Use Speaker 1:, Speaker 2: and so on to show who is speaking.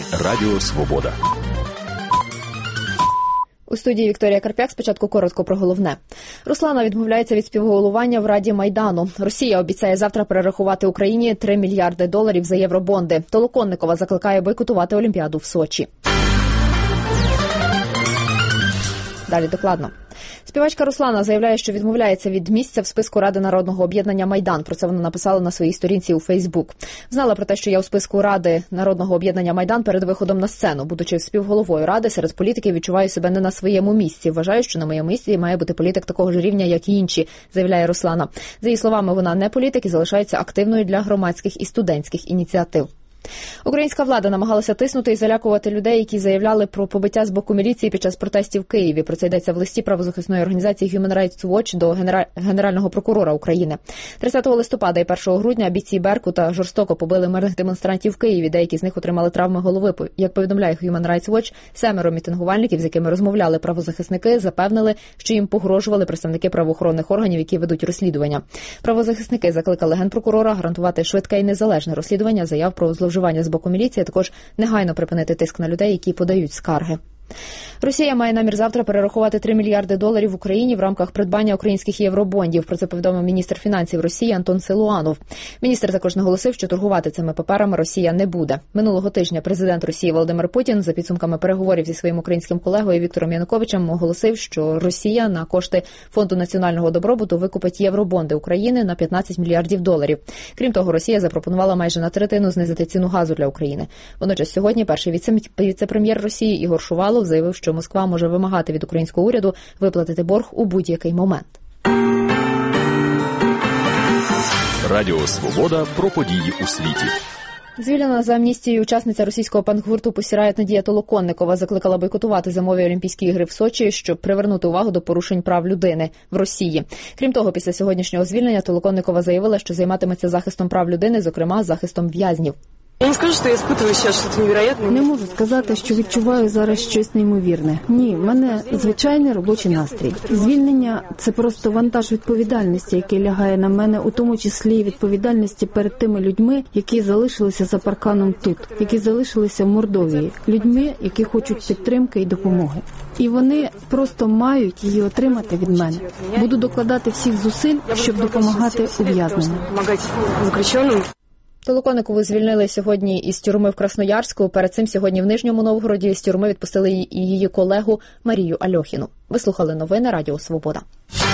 Speaker 1: Радіо Свобода.
Speaker 2: У студії Вікторія Карп'як. Спочатку коротко про головне. Руслана відмовляється від співголовування в Раді Майдану. Росія обіцяє завтра перерахувати Україні $3 мільярди за євробонди. Толоконникова закликає бойкотувати Олімпіаду в Сочі. Далі докладно. Співачка Руслана заявляє, що відмовляється від місця в списку Ради Народного об'єднання «Майдан». Про це вона написала на своїй сторінці у Фейсбук. Знала про те, що я у списку Ради Народного об'єднання «Майдан» перед виходом на сцену. Будучи співголовою Ради, серед політиків відчуваю себе не на своєму місці. Вважаю, що на моєму місці має бути політик такого ж рівня, як і інші, заявляє Руслана. За її словами, вона не політик і залишається активною для громадських і студентських ініціатив. Українська влада намагалася тиснути і залякувати людей, які заявляли про побиття з боку міліції під час протестів в Києві. Про це йдеться в листі правозахисної організації Human Rights Watch до Генерального прокурора України. 30 листопада і 1 грудня бійці Беркута жорстоко побили мирних демонстрантів в Києві. Деякі з них отримали травми голови. Як повідомляє Human Rights Watch, 7 мітингувальників, з якими розмовляли правозахисники, запевнили, що їм погрожували представники правоохоронних органів, які ведуть розслідування. Правозахисники закликали генпрокурора гарантувати швидке і незалежне розслідування заяв про зловживання з боку міліції, а також негайно припинити тиск на людей, які подають скарги. Росія має намір завтра перерахувати $3 мільярди в Україні в рамках придбання українських євробондів. Про це повідомив міністр фінансів Росії Антон Силуанов. Міністр також наголосив, що торгувати цими паперами Росія не буде. Минулого тижня президент Росії Володимир Путін за підсумками переговорів зі своїм українським колегою Віктором Януковичем оголосив, що Росія на кошти Фонду національного добробуту викупить євробонди України на $15 мільярдів. Крім того, Росія запропонувала майже на третину знизити ціну газу для України. Водночас сьогодні перший віце-прем'єр Росії Ігор Шувалов заявив, що Москва може вимагати від українського уряду виплатити борг у будь-який момент.
Speaker 1: Радіо Свобода про події у світі.
Speaker 2: Звільнена за амністією учасниця російського панк-гурту «Пусірайот» Надія Толоконникова закликала бойкотувати зимові Олімпійські ігри в Сочі, щоб привернути увагу до порушень прав людини в Росії. Крім того, після сьогоднішнього звільнення Толоконникова заявила, що займатиметься захистом прав людини, зокрема захистом в'язнів.
Speaker 3: Я не скажу, що я испытываю зараз щось невероятне.
Speaker 4: Не можу сказати, що відчуваю зараз щось неймовірне. Ні, в мене звичайний робочий настрій. Звільнення – це просто вантаж відповідальності, який лягає на мене, у тому числі відповідальності перед тими людьми, які залишилися за парканом тут, які залишилися в Мордовії, людьми, які хочуть підтримки і допомоги. І вони просто мають її отримати від мене. Буду докладати всіх зусиль, щоб допомагати ув'язненим.
Speaker 2: Толоконникову звільнили сьогодні із тюрми в Красноярську. Перед цим сьогодні в Нижньому Новгороді з тюрми відпустили і її колегу Марію Альохіну. Ви слухали новини Радіо Свобода.